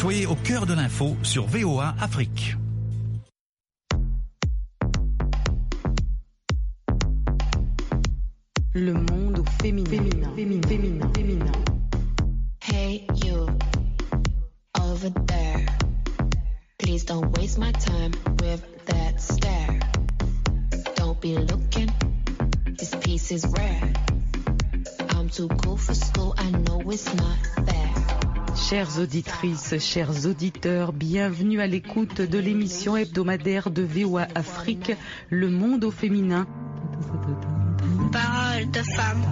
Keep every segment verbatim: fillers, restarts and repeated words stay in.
Soyez au cœur de l'info sur V O A Afrique. Le monde au féminin. Féminin. Féminin. Féminin. Féminin. Hey you, over there. Please don't waste my time with that stare. Don't be looking, this piece is rare. I'm too cool for school, I know it's not fair. Chères auditrices, chers auditeurs, bienvenue à l'écoute de l'émission hebdomadaire de V O A Afrique, Le monde au féminin. Parole de femme.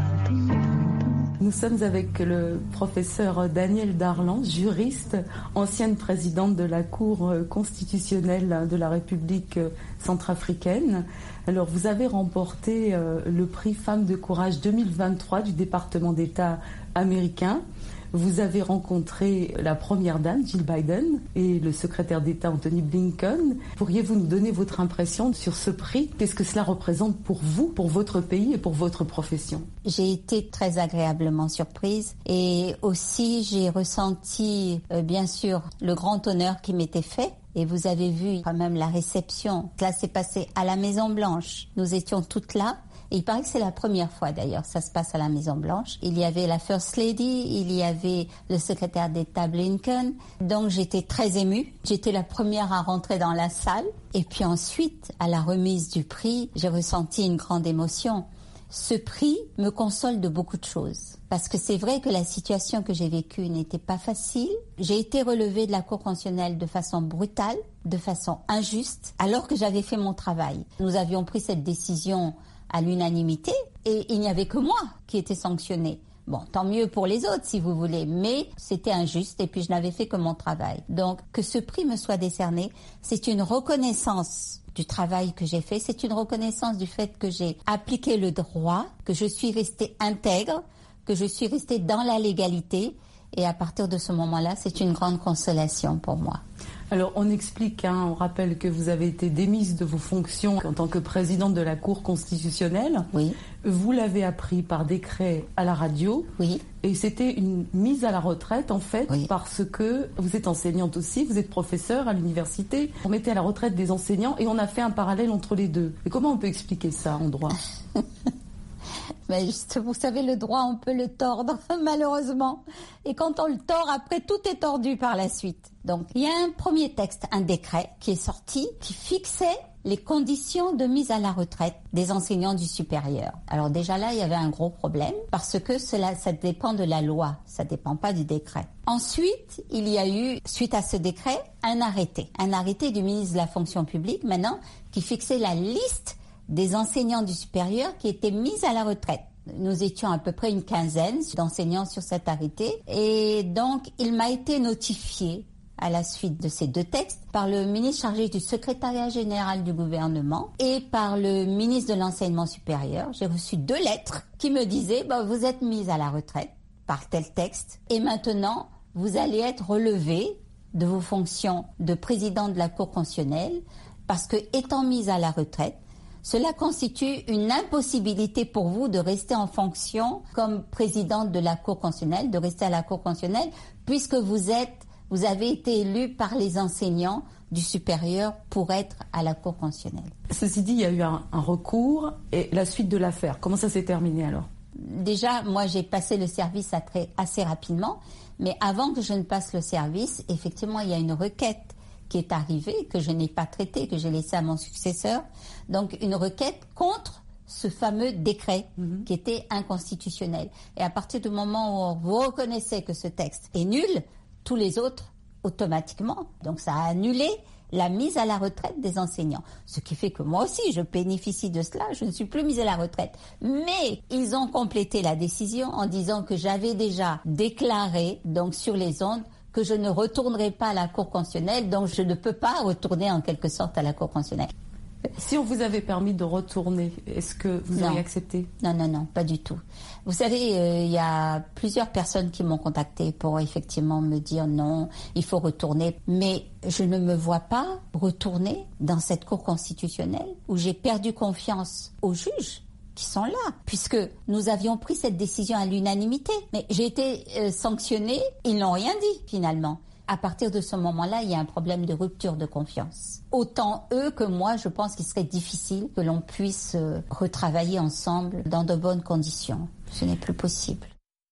Nous sommes avec le professeur Danielle Darlan, juriste, ancienne présidente de la Cour constitutionnelle de la République centrafricaine. Alors, vous avez remporté euh, le prix Femmes de courage deux mille vingt-trois du département d'État américain. Vous avez rencontré la première dame, Jill Biden, et le secrétaire d'État, Anthony Blinken. Pourriez-vous nous donner votre impression sur ce prix? Qu'est-ce que cela représente pour vous, pour votre pays et pour votre profession? J'ai été très agréablement surprise et aussi j'ai ressenti, euh, bien sûr, le grand honneur qui m'était fait. Et vous avez vu quand même la réception. Cela s'est passé à la Maison-Blanche. Nous étions toutes là. Et il paraît que c'est la première fois d'ailleurs, ça se passe à la Maison-Blanche. Il y avait la First Lady, il y avait le secrétaire d'État Blinken. Donc j'étais très émue. J'étais la première à rentrer dans la salle. Et puis ensuite, à la remise du prix, j'ai ressenti une grande émotion. Ce prix me console de beaucoup de choses. Parce que c'est vrai que la situation que j'ai vécue n'était pas facile. J'ai été relevée de la Cour constitutionnelle de façon brutale, de façon injuste, alors que j'avais fait mon travail. Nous avions pris cette décision à l'unanimité et il n'y avait que moi qui était sanctionnée. Bon, tant mieux pour les autres si vous voulez, mais c'était injuste et puis je n'avais fait que mon travail. Donc que ce prix me soit décerné, c'est une reconnaissance du travail que j'ai fait, c'est une reconnaissance du fait que j'ai appliqué le droit, que je suis restée intègre, que je suis restée dans la légalité et à partir de ce moment-là, c'est une grande consolation pour moi. Alors, on explique, hein, on rappelle que vous avez été démise de vos fonctions en tant que présidente de la Cour constitutionnelle. Oui. Vous l'avez appris par décret à la radio. Oui. Et c'était une mise à la retraite, en fait, oui. Parce que vous êtes enseignante aussi, vous êtes professeure à l'université. On mettait à la retraite des enseignants et on a fait un parallèle entre les deux. Et comment on peut expliquer ça en droit? Mais juste, vous savez, le droit, on peut le tordre, malheureusement. Et quand on le tord, après, tout est tordu par la suite. Donc, il y a un premier texte, un décret, qui est sorti, qui fixait les conditions de mise à la retraite des enseignants du supérieur. Alors déjà là, il y avait un gros problème, parce que cela, ça dépend de la loi, ça dépend pas du décret. Ensuite, il y a eu, suite à ce décret, un arrêté. Un arrêté du ministre de la fonction publique, maintenant, qui fixait la liste des enseignants du supérieur qui étaient mis à la retraite. Nous étions à peu près une quinzaine d'enseignants sur cet arrêté et donc il m'a été notifié à la suite de ces deux textes par le ministre chargé du secrétariat général du gouvernement et par le ministre de l'enseignement supérieur. J'ai reçu deux lettres qui me disaient bah, « vous êtes mis à la retraite par tel texte et maintenant vous allez être relevé de vos fonctions de président de la Cour constitutionnelle parce que étant mis à la retraite, cela constitue une impossibilité pour vous de rester en fonction comme présidente de la Cour constitutionnelle, de rester à la Cour constitutionnelle, puisque vous êtes, vous avez été élu par les enseignants du supérieur pour être à la Cour constitutionnelle. Ceci dit, il y a eu un, un recours et la suite de l'affaire. Comment ça s'est terminé alors? Déjà, moi j'ai passé le service assez, assez rapidement, mais avant que je ne passe le service, effectivement, il y a une requête qui est arrivée, que je n'ai pas traitée, que j'ai laissée à mon successeur. Donc, une requête contre ce fameux décret mmh. qui était inconstitutionnel. Et à partir du moment où vous reconnaissez que ce texte est nul, tous les autres, automatiquement, donc ça a annulé la mise à la retraite des enseignants. Ce qui fait que moi aussi, je bénéficie de cela, je ne suis plus mise à la retraite. Mais ils ont complété la décision en disant que j'avais déjà déclaré, donc sur les ondes, que je ne retournerai pas à la Cour constitutionnelle, donc je ne peux pas retourner en quelque sorte à la Cour constitutionnelle. Si on vous avait permis de retourner, est-ce que vous auriez accepté? Non, non, non, pas du tout. Vous savez, euh, il y a plusieurs personnes qui m'ont contacté pour effectivement me dire non, il faut retourner. Mais je ne me vois pas retourner dans cette Cour constitutionnelle où j'ai perdu confiance aux juges qui sont là, puisque nous avions pris cette décision à l'unanimité. Mais j'ai été euh, sanctionnée, ils n'ont rien dit finalement. À partir de ce moment-là, il y a un problème de rupture de confiance. Autant eux que moi, je pense qu'il serait difficile que l'on puisse retravailler ensemble dans de bonnes conditions. Ce n'est plus possible.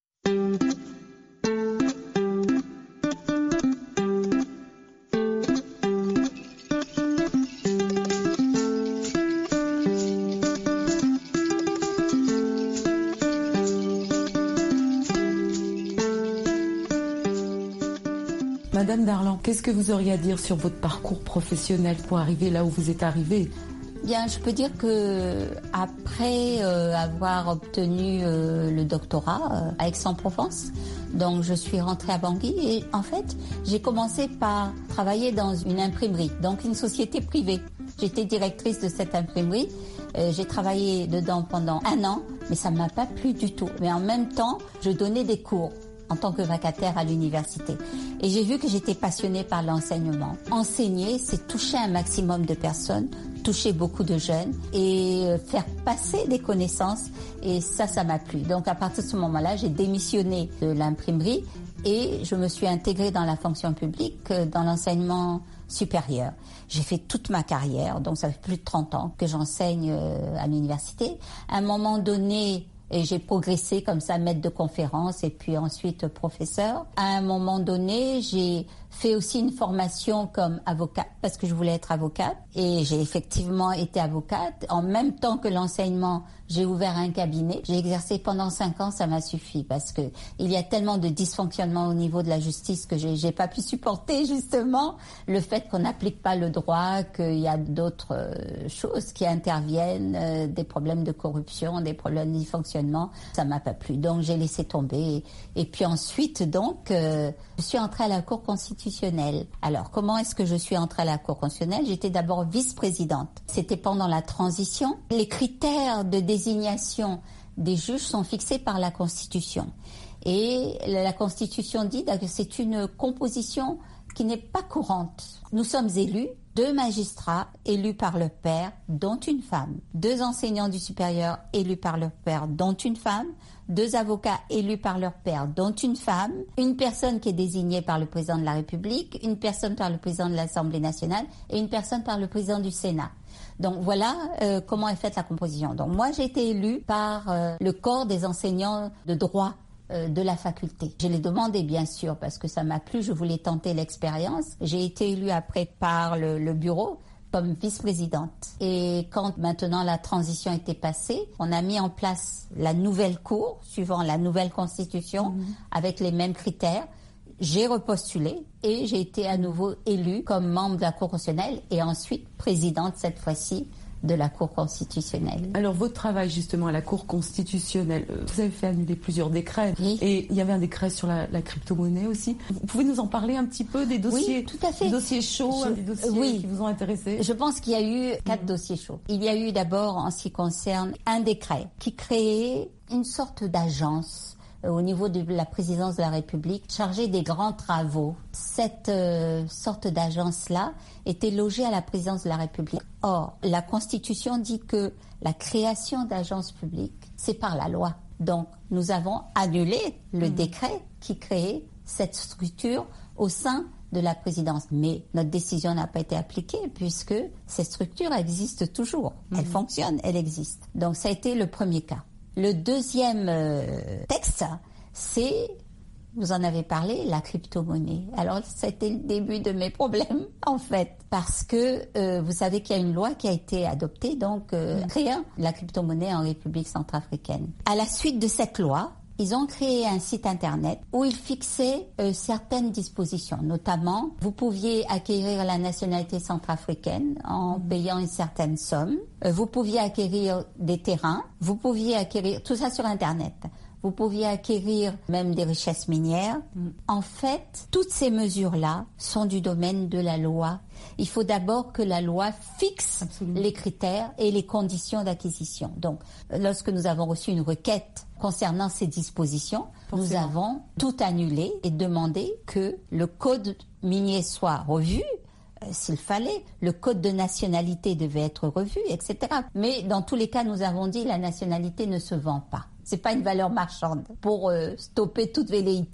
Madame Darlan, qu'est-ce que vous auriez à dire sur votre parcours professionnel pour arriver là où vous êtes arrivée ? Bien, je peux dire que après euh, avoir obtenu euh, le doctorat euh, à Aix-en-Provence, donc je suis rentrée à Bangui et en fait, j'ai commencé par travailler dans une imprimerie, donc une société privée. J'étais directrice de cette imprimerie. Euh, j'ai travaillé dedans pendant un an, mais ça ne m'a pas plu du tout. Mais en même temps, je donnais des cours en tant que vacataire à l'université. Et j'ai vu que j'étais passionnée par l'enseignement. Enseigner, c'est toucher un maximum de personnes, toucher beaucoup de jeunes et faire passer des connaissances. Et ça, ça m'a plu. Donc à partir de ce moment-là, j'ai démissionné de l'imprimerie et je me suis intégrée dans la fonction publique, dans l'enseignement supérieur. J'ai fait toute ma carrière, donc ça fait plus de trente ans que j'enseigne à l'université. À un moment donné, et j'ai progressé comme ça, maître de conférence et puis ensuite professeur. À un moment donné, j'ai fait aussi une formation comme avocate parce que je voulais être avocate et j'ai effectivement été avocate. En même temps que l'enseignement, j'ai ouvert un cabinet. J'ai exercé pendant cinq ans, ça m'a suffi parce que il y a tellement de dysfonctionnements au niveau de la justice que j'ai, j'ai pas pu supporter justement le fait qu'on n'applique pas le droit, qu'il y a d'autres euh, choses qui interviennent, euh, des problèmes de corruption, des problèmes de dysfonctionnement. Ça m'a pas plu, donc j'ai laissé tomber. Et puis ensuite, donc, euh, je suis entrée à la Cour constitutionnelle. Alors, comment est-ce que je suis entrée à la Cour constitutionnelle ? J'étais d'abord vice-présidente. C'était pendant la transition. Les critères de désignation des juges sont fixés par la Constitution. Et la Constitution dit que c'est une composition qui n'est pas courante. Nous sommes élus, deux magistrats élus par leur père, dont une femme, deux enseignants du supérieur élus par leur père, dont une femme, deux avocats élus par leur père, dont une femme, une personne qui est désignée par le président de la République, une personne par le président de l'Assemblée nationale et une personne par le président du Sénat. Donc voilà euh, comment est faite la composition. Donc moi j'ai été élue par euh, le corps des enseignants de droit euh, de la faculté. Je l'ai demandé bien sûr parce que ça m'a plu, je voulais tenter l'expérience. J'ai été élue après par le, le bureau comme vice-présidente. Et quand maintenant la transition était passée, on a mis en place la nouvelle cour suivant la nouvelle constitution mmh. avec les mêmes critères. J'ai repostulé et j'ai été à nouveau élue comme membre de la Cour constitutionnelle et ensuite présidente cette fois-ci de la Cour constitutionnelle. Alors votre travail justement à la Cour constitutionnelle, vous avez fait annuler plusieurs décrets oui. et il y avait un décret sur la, la crypto-monnaie aussi. Vous pouvez nous en parler un petit peu des dossiers, oui, tout à fait. Des dossiers chauds, Je, des dossiers oui. qui vous ont intéressé? Je pense qu'il y a eu quatre mmh. dossiers chauds. Il y a eu d'abord en ce qui concerne un décret qui créait une sorte d'agence au niveau de la présidence de la République, chargée des grands travaux. Cette euh, sorte d'agence-là était logée à la présidence de la République. Or, la Constitution dit que la création d'agences publiques, c'est par la loi. Donc, nous avons annulé le mmh. décret qui créait cette structure au sein de la présidence. Mais notre décision n'a pas été appliquée puisque cette structure existe toujours. Mmh. Elle fonctionne, elle existe. Donc, ça a été le premier cas. Le deuxième euh, texte, c'est, vous en avez parlé, la crypto-monnaie. Alors, c'était le début de mes problèmes, en fait, parce que euh, vous savez qu'il y a une loi qui a été adoptée, donc euh, mmh. créant la crypto-monnaie en République centrafricaine. À la suite de cette loi, ils ont créé un site internet où ils fixaient euh, certaines dispositions. Notamment, vous pouviez acquérir la nationalité centrafricaine en mmh. payant une certaine somme. Euh, vous pouviez acquérir des terrains. Vous pouviez acquérir tout ça sur internet. Vous pouviez acquérir même des richesses minières. Mmh. En fait, toutes ces mesures-là sont du domaine de la loi. Il faut d'abord que la loi fixe Absolument. les critères et les conditions d'acquisition. Donc, lorsque nous avons reçu une requête concernant ces dispositions, Forcément. nous avons tout annulé et demandé que le code minier soit revu. Euh, s'il fallait, le code de nationalité devait être revu, et cetera. Mais dans tous les cas, nous avons dit la nationalité ne se vend pas. C'est pas une valeur marchande. Pour euh, stopper toute velléité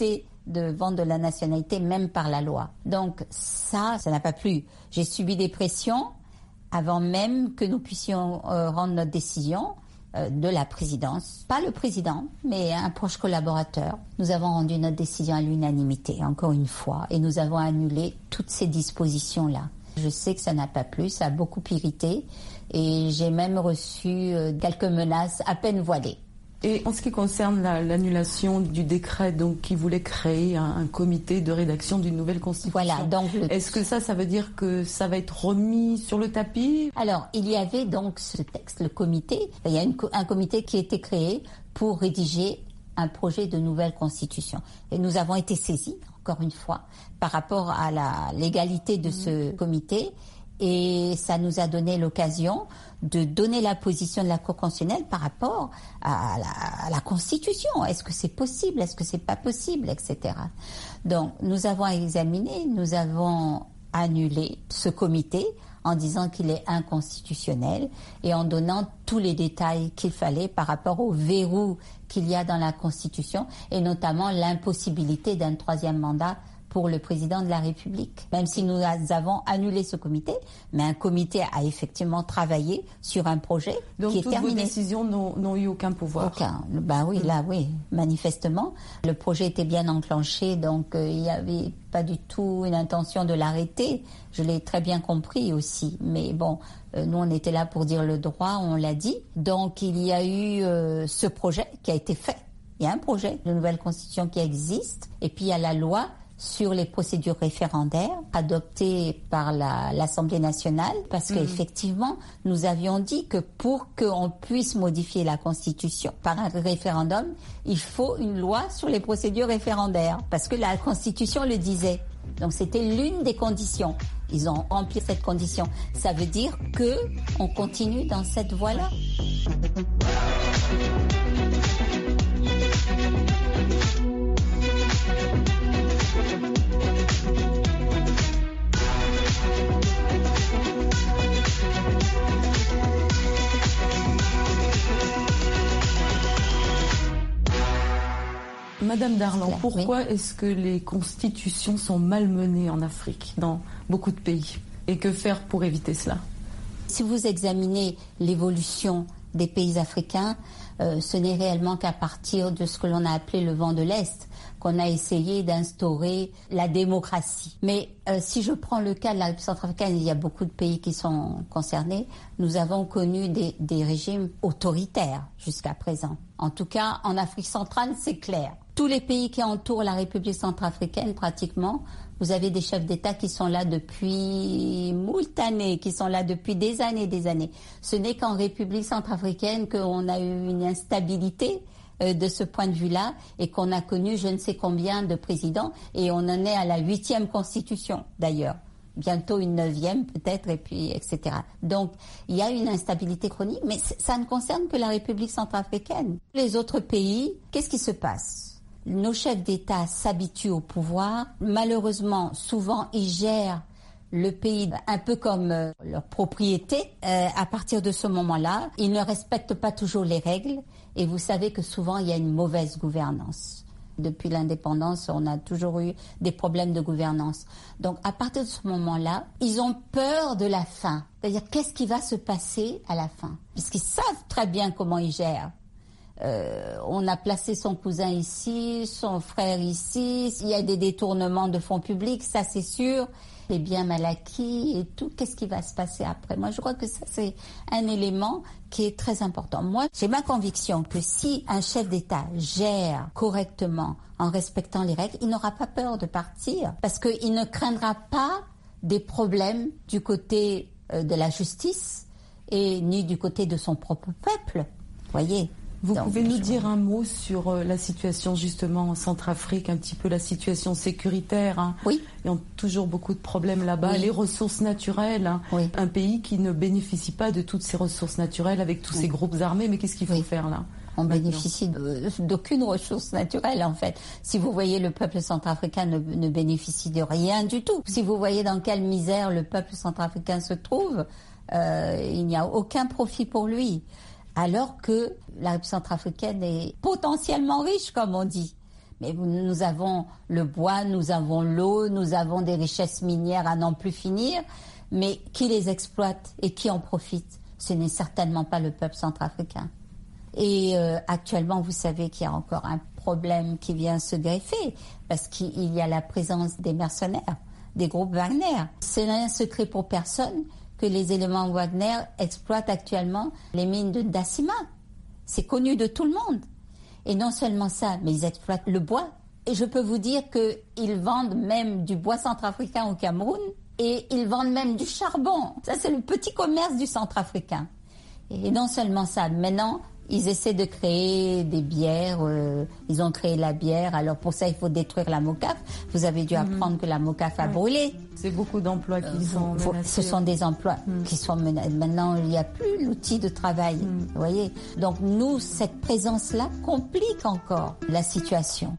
de vente de la nationalité, même par la loi. Donc ça, ça n'a pas plu. J'ai subi des pressions avant même que nous puissions euh, rendre notre décision euh, de la présidence. Pas le président, mais un proche collaborateur. Nous avons rendu notre décision à l'unanimité, encore une fois, et nous avons annulé toutes ces dispositions-là. Je sais que ça n'a pas plu, ça a beaucoup irrité, et j'ai même reçu euh, quelques menaces à peine voilées. Et en ce qui concerne la, l'annulation du décret donc, qui voulait créer un, un comité de rédaction d'une nouvelle constitution, voilà, donc le... est-ce que ça, ça veut dire que ça va être remis sur le tapis? Alors, il y avait donc ce texte, le comité. Il y a une, un comité qui a été créé pour rédiger un projet de nouvelle constitution. Et nous avons été saisis, encore une fois, par rapport à la légalité de mmh. ce comité. Et ça nous a donné l'occasion de donner la position de la Cour constitutionnelle par rapport à la, à la Constitution. Est-ce que c'est possible? Est-ce que c'est pas possible? Etc. Donc, nous avons examiné, nous avons annulé ce comité en disant qu'il est inconstitutionnel et en donnant tous les détails qu'il fallait par rapport au verrou qu'il y a dans la Constitution et notamment l'impossibilité d'un troisième mandat pour le président de la République. Même si nous avons annulé ce comité, mais un comité a effectivement travaillé sur un projet donc qui est terminé. Donc toutes vos décisions n'ont, n'ont eu aucun pouvoir? Aucun. Ben oui, là oui, manifestement. Le projet était bien enclenché, donc euh, il n'y avait pas du tout une intention de l'arrêter. Je l'ai très bien compris aussi. Mais bon, euh, nous on était là pour dire le droit, on l'a dit. Donc il y a eu euh, ce projet qui a été fait. Il y a un projet de nouvelle constitution qui existe, et puis il y a la loi sur les procédures référendaires adoptées par la, l'Assemblée nationale, parce mmh. qu'effectivement, nous avions dit que pour qu'on puisse modifier la Constitution par un référendum, il faut une loi sur les procédures référendaires, parce que la Constitution le disait. Donc c'était l'une des conditions. Ils ont rempli cette condition. Ça veut dire que on continue dans cette voie-là. Madame Darlan, pourquoi oui. est-ce que les constitutions sont malmenées en Afrique, dans beaucoup de pays? Et que faire pour éviter cela? Si vous examinez l'évolution des pays africains, euh, ce n'est réellement qu'à partir de ce que l'on a appelé le vent de l'Est qu'on a essayé d'instaurer la démocratie. Mais euh, si je prends le cas de la République centrafricaine, il y a beaucoup de pays qui sont concernés. Nous avons connu des, des régimes autoritaires jusqu'à présent. En tout cas, en Afrique centrale, c'est clair. Tous les pays qui entourent la République centrafricaine, pratiquement, vous avez des chefs d'État qui sont là depuis moult années, qui sont là depuis des années et des années. Ce n'est qu'en République centrafricaine qu'on a eu une instabilité euh, de ce point de vue-là et qu'on a connu je ne sais combien de présidents et on en est à la huitième constitution d'ailleurs. Bientôt une neuvième peut-être, et puis et cetera. Donc, il y a une instabilité chronique, mais ça ne concerne que la République centrafricaine. Les autres pays, qu'est-ce qui se passe ? Nos chefs d'État s'habituent au pouvoir. Malheureusement, souvent, ils gèrent le pays un peu comme euh, leur propriété. Euh, à partir de ce moment-là, ils ne respectent pas toujours les règles. Et vous savez que souvent, il y a une mauvaise gouvernance. Depuis l'indépendance, on a toujours eu des problèmes de gouvernance. Donc, à partir de ce moment-là, ils ont peur de la fin. C'est-à-dire, qu'est-ce qui va se passer à la fin ? Puisqu'ils savent très bien comment ils gèrent. Euh, on a placé son cousin ici, son frère ici, il y a des détournements de fonds publics, ça c'est sûr, les biens mal acquis et tout, qu'est-ce qui va se passer après ? Moi je crois que ça c'est un élément qui est très important. Moi j'ai ma conviction que si un chef d'État gère correctement en respectant les règles, il n'aura pas peur de partir parce qu'il ne craindra pas des problèmes du côté de la justice et ni du côté de son propre peuple, voyez. Vous Donc, pouvez nous dire un mot sur euh, la situation justement en Centrafrique, un petit peu la situation sécuritaire. Hein. Oui. Il y a toujours beaucoup de problèmes là-bas. Oui. Les ressources naturelles, hein. Oui. Un pays qui ne bénéficie pas de toutes ces ressources naturelles avec tous oui. ces groupes armés. Mais qu'est-ce qu'il faut oui. faire là ? On Maintenant. bénéficie de, d'aucune ressource naturelle en fait. Si vous voyez le peuple centrafricain ne, ne bénéficie de rien du tout. Si vous voyez dans quelle misère le peuple centrafricain se trouve, euh, il n'y a aucun profit pour lui. Alors que la République centrafricaine est potentiellement riche, comme on dit. Mais nous avons le bois, nous avons l'eau, nous avons des richesses minières à n'en plus finir. Mais qui les exploite et qui en profite? Ce n'est certainement pas le peuple centrafricain. Et euh, actuellement, vous savez qu'il y a encore un problème qui vient se greffer parce qu'il y a la présence des mercenaires, des groupes Wagner. Ce n'est un secret pour personne que les éléments Wagner exploitent actuellement les mines de Ndasima. C'est connu de tout le monde. Et non seulement ça, mais ils exploitent le bois. Et je peux vous dire qu'ils vendent même du bois centrafricain au Cameroun et ils vendent même du charbon. Ça, c'est le petit commerce du centrafricain. Et non seulement ça, maintenant, ils essaient de créer des bières. Euh, ils ont créé la bière. Alors pour ça, il faut détruire la MOCAF. Vous avez dû apprendre mmh. que la MOCAF a ouais. brûlé. C'est beaucoup d'emplois qui euh, sont faut, menacés. Ce sont des emplois mmh. qui sont menacés. Maintenant, il n'y a plus l'outil de travail. Mmh. Vous voyez. Donc nous, cette présence-là complique encore la situation.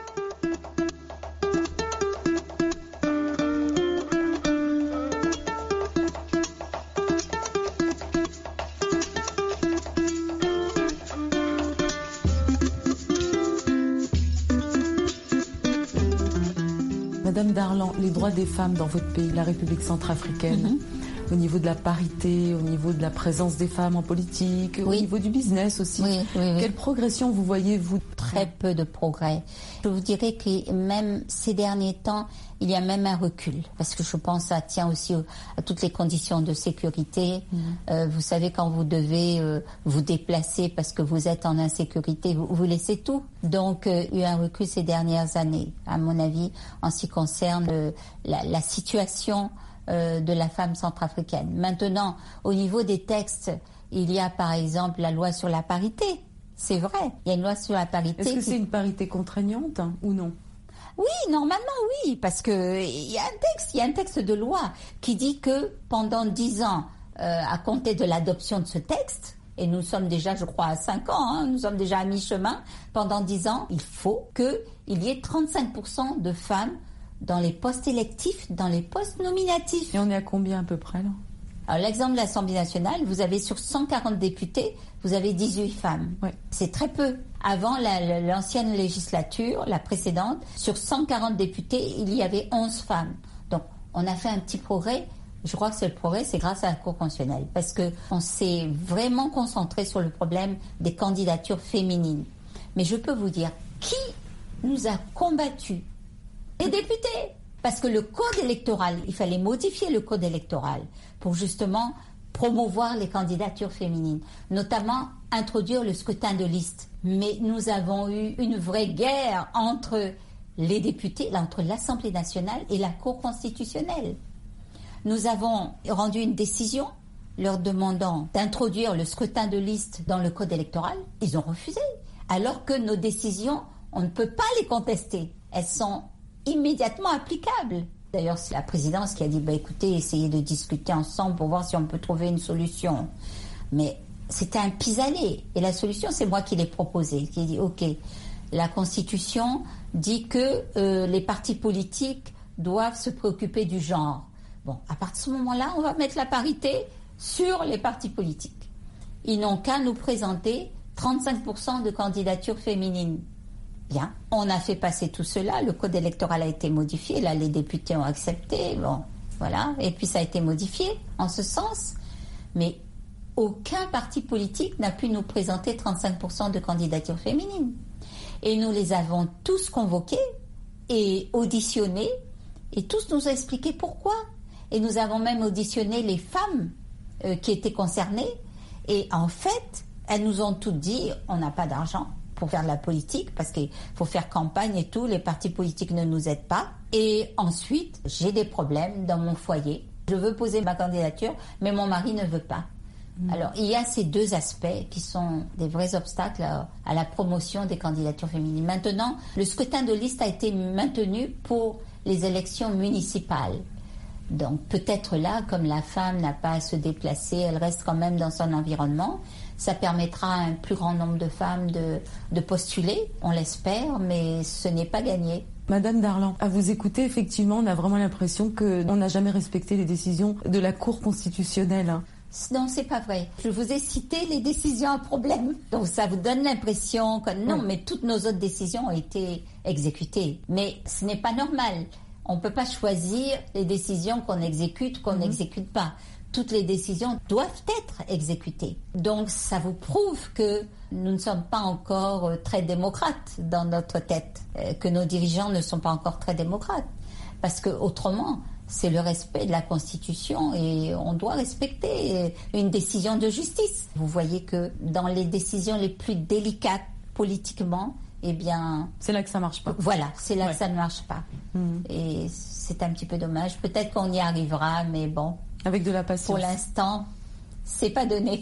Madame Darlan, les droits des femmes dans votre pays, la République centrafricaine, mm-hmm. au niveau de la parité, au niveau de la présence des femmes en politique, oui. au niveau du business aussi, oui, oui, oui. quelle progression vous voyez, vous? Très peu de progrès. Je vous dirais que même ces derniers temps, il y a même un recul, parce que je pense que ça tient aussi à toutes les conditions de sécurité. Mmh. Euh, vous savez, quand vous devez euh, vous déplacer parce que vous êtes en insécurité, vous, vous laissez tout. Donc, euh, il y a eu un recul ces dernières années, à mon avis, en ce qui concerne euh, la, la situation euh, de la femme centrafricaine. Maintenant, au niveau des textes, il y a par exemple la loi sur la parité. C'est vrai, il y a une loi sur la parité. Est-ce que qui... c'est une parité contraignante hein, ou non? Oui, normalement oui, parce que il y a un texte, il y a un texte de loi qui dit que pendant dix ans, euh, à compter de l'adoption de ce texte, et nous sommes déjà, je crois, à cinq ans, hein, nous sommes déjà à mi-chemin, pendant dix ans, il faut qu'il y ait trente-cinq pour cent de femmes dans les postes électifs, dans les postes nominatifs. Et on est à combien à peu près là? Alors l'exemple de l'Assemblée nationale, vous avez sur cent quarante députés, vous avez dix-huit femmes. Ouais. C'est très peu. Avant la, l'ancienne législature, la précédente, sur cent quarante députés, il y avait onze femmes. Donc on a fait un petit progrès. Je crois que c'est le progrès, c'est grâce à la Cour constitutionnelle, parce que on s'est vraiment concentré sur le problème des candidatures féminines. Mais je peux vous dire, qui nous a combattu? Les députés. Parce que le code électoral, il fallait modifier le code électoral pour justement promouvoir les candidatures féminines, notamment introduire le scrutin de liste. Mais nous avons eu une vraie guerre entre les députés, entre l'Assemblée nationale et la Cour constitutionnelle. Nous avons rendu une décision leur demandant d'introduire le scrutin de liste dans le code électoral. Ils ont refusé, alors que nos décisions, on ne peut pas les contester. Elles sont immédiatement applicable. D'ailleurs, c'est la présidence qui a dit bah, écoutez, essayez de discuter ensemble pour voir si on peut trouver une solution. Mais c'était un pis-aller. Et la solution, c'est moi qui l'ai proposée, qui ai dit ok, la Constitution dit que euh, les partis politiques doivent se préoccuper du genre. Bon, à partir de ce moment-là, on va mettre la parité sur les partis politiques. Ils n'ont qu'à nous présenter trente-cinq pour cent de candidatures féminines. Bien, on a fait passer tout cela, le code électoral a été modifié, là les députés ont accepté, bon, voilà, et puis ça a été modifié en ce sens, mais aucun parti politique n'a pu nous présenter trente-cinq pour cent de candidatures féminines. Et nous les avons tous convoqués et auditionnés, et tous nous ont expliqué pourquoi. Et nous avons même auditionné les femmes euh, qui étaient concernées, et en fait, elles nous ont toutes dit, on n'a pas d'argent pour faire de la politique, parce qu'il faut faire campagne et tout, les partis politiques ne nous aident pas. Et ensuite, j'ai des problèmes dans mon foyer. Je veux poser ma candidature, mais mon mari ne veut pas. Mmh. Alors, il y a ces deux aspects qui sont des vrais obstacles à, à la promotion des candidatures féminines. Maintenant, le scrutin de liste a été maintenu pour les élections municipales. Donc, peut-être là, comme la femme n'a pas à se déplacer, elle reste quand même dans son environnement. Ça permettra à un plus grand nombre de femmes de, de postuler, on l'espère, mais ce n'est pas gagné. Madame Darlan, à vous écouter, effectivement, on a vraiment l'impression qu'on n'a jamais respecté les décisions de la Cour constitutionnelle. Non, c'est pas vrai. Je vous ai cité les décisions à problème. Donc ça vous donne l'impression que non, oui. mais toutes nos autres décisions ont été exécutées. Mais ce n'est pas normal. On ne peut pas choisir les décisions qu'on exécute ou qu'on n'exécute mmh. pas. Toutes les décisions doivent être exécutées. Donc ça vous prouve que nous ne sommes pas encore très démocrates dans notre tête, que nos dirigeants ne sont pas encore très démocrates. Parce que autrement, c'est le respect de la Constitution et on doit respecter une décision de justice. Vous voyez que dans les décisions les plus délicates politiquement, eh bien... C'est là que ça ne marche pas. Voilà, c'est là ouais. que ça ne marche pas. Mmh. Et c'est un petit peu dommage. Peut-être qu'on y arrivera, mais bon... Avec de la patience. Pour l'instant, c'est pas donné.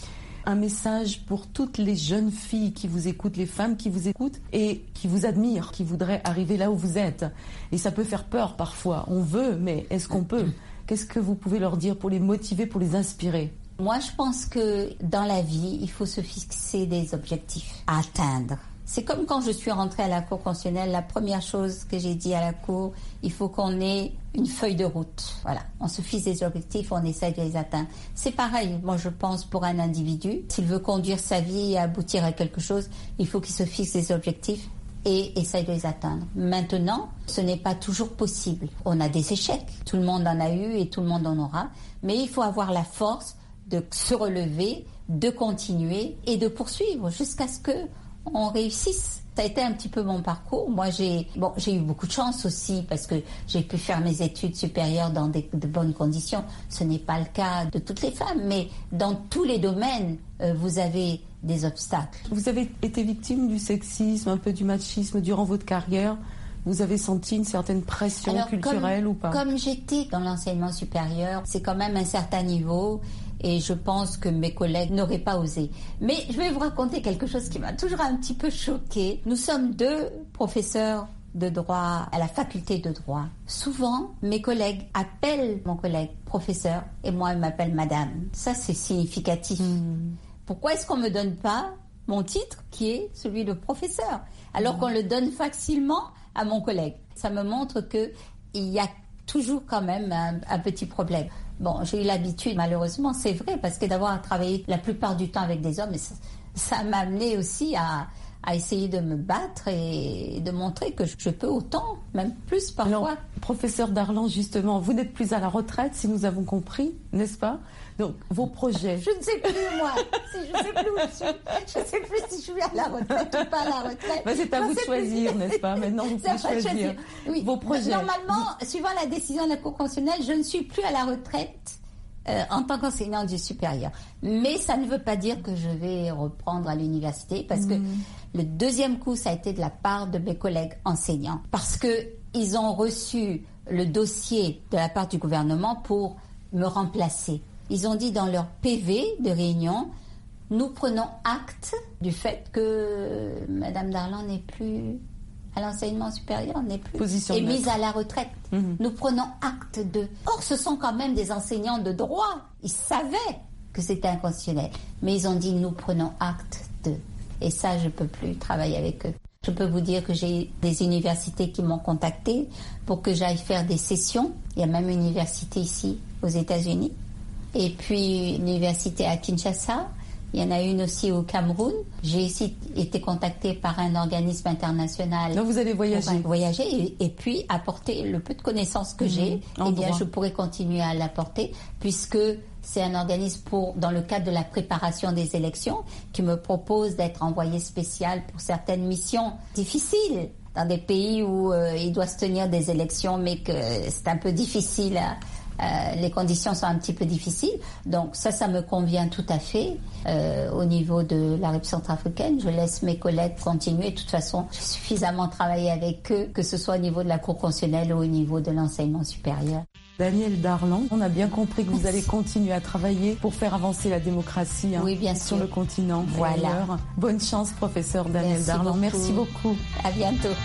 Un message pour toutes les jeunes filles qui vous écoutent, les femmes qui vous écoutent et qui vous admirent, qui voudraient arriver là où vous êtes. Et ça peut faire peur parfois. On veut, mais est-ce qu'on peut ? Qu'est-ce que vous pouvez leur dire pour les motiver, pour les inspirer ? Moi, je pense que dans la vie, il faut se fixer des objectifs à atteindre. C'est comme quand je suis rentrée à la Cour constitutionnelle, la première chose que j'ai dit à la Cour, il faut qu'on ait une feuille de route. Voilà, on se fixe des objectifs, on essaie de les atteindre. C'est pareil, moi je pense pour un individu, s'il veut conduire sa vie et aboutir à quelque chose, il faut qu'il se fixe des objectifs et essaye de les atteindre. Maintenant, ce n'est pas toujours possible. On a des échecs, tout le monde en a eu et tout le monde en aura, mais il faut avoir la force de se relever, de continuer et de poursuivre jusqu'à ce que on réussisse. Ça a été un petit peu mon parcours. Moi, j'ai bon, j'ai eu beaucoup de chance aussi parce que j'ai pu faire mes études supérieures dans des, de bonnes conditions. Ce n'est pas le cas de toutes les femmes, mais dans tous les domaines, euh, vous avez des obstacles. Vous avez été victime du sexisme, un peu du machisme durant votre carrière. Vous avez senti une certaine pression Alors, culturelle comme, ou pas ? Comme j'étais dans l'enseignement supérieur, c'est quand même un certain niveau. Et je pense que mes collègues n'auraient pas osé. Mais je vais vous raconter quelque chose qui m'a toujours un petit peu choquée. Nous sommes deux professeurs de droit à la faculté de droit. Souvent, mes collègues appellent mon collègue professeur et moi, ils m'appellent madame. Ça, c'est significatif. Mmh. Pourquoi est-ce qu'on ne me donne pas mon titre qui est celui de professeur alors mmh. qu'on le donne facilement à mon collègue? Ça me montre qu'il y a toujours quand même un, un petit problème. Bon, j'ai eu l'habitude, malheureusement, c'est vrai, parce que d'avoir travaillé la plupart du temps avec des hommes, ça, ça m'a amené aussi à, à essayer de me battre et de montrer que je peux autant, même plus parfois. Alors, professeur Darlan, justement, vous n'êtes plus à la retraite, si nous avons compris, n'est-ce pas ? Donc, vos projets... Je ne sais plus, moi. Si, je ne sais plus où je suis. Je ne sais plus si je suis à la retraite ou pas à la retraite. Ben, c'est à vous de choisir, plus. N'est-ce pas ? Maintenant, vous pouvez choisir. choisir. Oui. Vos projets. Normalement, vous... suivant la décision de la Cour constitutionnelle, je ne suis plus à la retraite euh, en tant qu'enseignante du supérieur. Mais ça ne veut pas dire que je vais reprendre à l'université, parce mmh. que le deuxième coup, ça a été de la part de mes collègues enseignants. Parce qu'ils ont reçu le dossier de la part du gouvernement pour me remplacer. Ils ont dit dans leur P V de réunion, nous prenons acte du fait que Madame Darlan n'est plus à l'enseignement supérieur, n'est plus Position est mise à la retraite. Mmh. Nous prenons acte de... Or, ce sont quand même des enseignants de droit. Ils savaient que c'était inconstitutionnel. Mais ils ont dit, nous prenons acte de... Et ça, je ne peux plus travailler avec eux. Je peux vous dire que j'ai des universités qui m'ont contacté pour que j'aille faire des sessions. Il y a même une université ici, aux États-Unis. Et puis, une université à Kinshasa. Il y en a une aussi au Cameroun. J'ai aussi été contactée par un organisme international. Donc vous allez voyager. Pour voyager et, et puis apporter le peu de connaissances que mmh, j'ai. Eh bien, je pourrais continuer à l'apporter puisque c'est un organisme pour, dans le cadre de la préparation des élections, qui me propose d'être envoyé spécial pour certaines missions difficiles dans des pays où euh, il doit se tenir des élections, mais que c'est un peu difficile à, Euh, les conditions sont un petit peu difficiles, donc ça, ça me convient tout à fait. Euh, au niveau de la République centrafricaine, je laisse mes collègues continuer. De toute façon, j'ai suffisamment travaillé avec eux, que ce soit au niveau de la Cour constitutionnelle ou au niveau de l'enseignement supérieur. Danielle Darlan, on a bien compris que vous allez continuer à travailler pour faire avancer la démocratie hein, oui, bien sur sûr. le continent. Voilà. D'ailleurs. Bonne chance, professeur Danielle Merci Darlan. beaucoup. Merci beaucoup. À bientôt.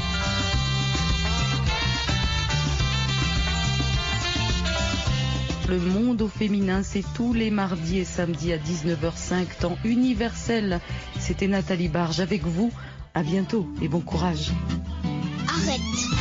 Le monde au féminin, c'est tous les mardis et samedis à dix-neuf heures cinq, temps universel. C'était Nathalie Barge avec vous. À bientôt et bon courage. Arrête.